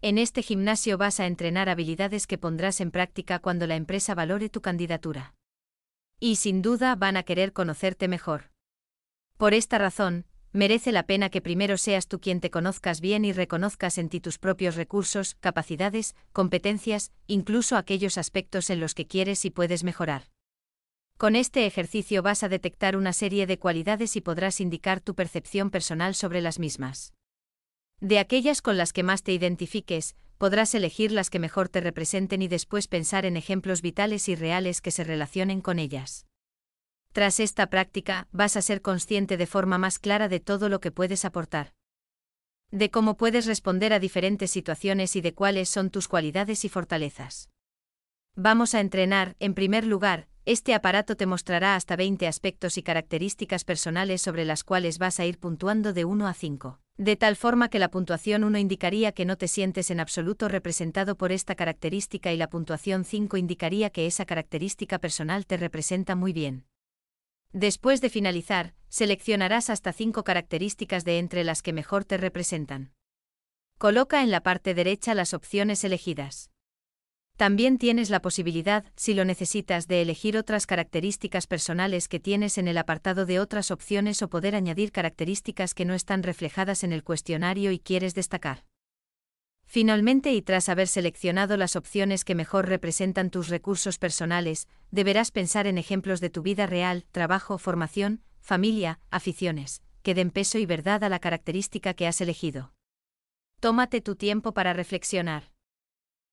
En este gimnasio vas a entrenar habilidades que pondrás en práctica cuando la empresa valore tu candidatura. Y sin duda van a querer conocerte mejor. Por esta razón, merece la pena que primero seas tú quien te conozcas bien y reconozcas en ti tus propios recursos, capacidades, competencias, incluso aquellos aspectos en los que quieres y puedes mejorar. Con este ejercicio vas a detectar una serie de cualidades y podrás indicar tu percepción personal sobre las mismas. De aquellas con las que más te identifiques, podrás elegir las que mejor te representen y después pensar en ejemplos vitales y reales que se relacionen con ellas. Tras esta práctica, vas a ser consciente de forma más clara de todo lo que puedes aportar, de cómo puedes responder a diferentes situaciones y de cuáles son tus cualidades y fortalezas. Vamos a entrenar, en primer lugar, este aparato te mostrará hasta 20 aspectos y características personales sobre las cuales vas a ir puntuando de 1 a 5. De tal forma que la puntuación 1 indicaría que no te sientes en absoluto representado por esta característica y la puntuación 5 indicaría que esa característica personal te representa muy bien. Después de finalizar, seleccionarás hasta 5 características de entre las que mejor te representan. Coloca en la parte derecha las opciones elegidas. También tienes la posibilidad, si lo necesitas, de elegir otras características personales que tienes en el apartado de otras opciones o poder añadir características que no están reflejadas en el cuestionario y quieres destacar. Finalmente, y tras haber seleccionado las opciones que mejor representan tus recursos personales, deberás pensar en ejemplos de tu vida real, trabajo, formación, familia, aficiones, que den peso y verdad a la característica que has elegido. Tómate tu tiempo para reflexionar.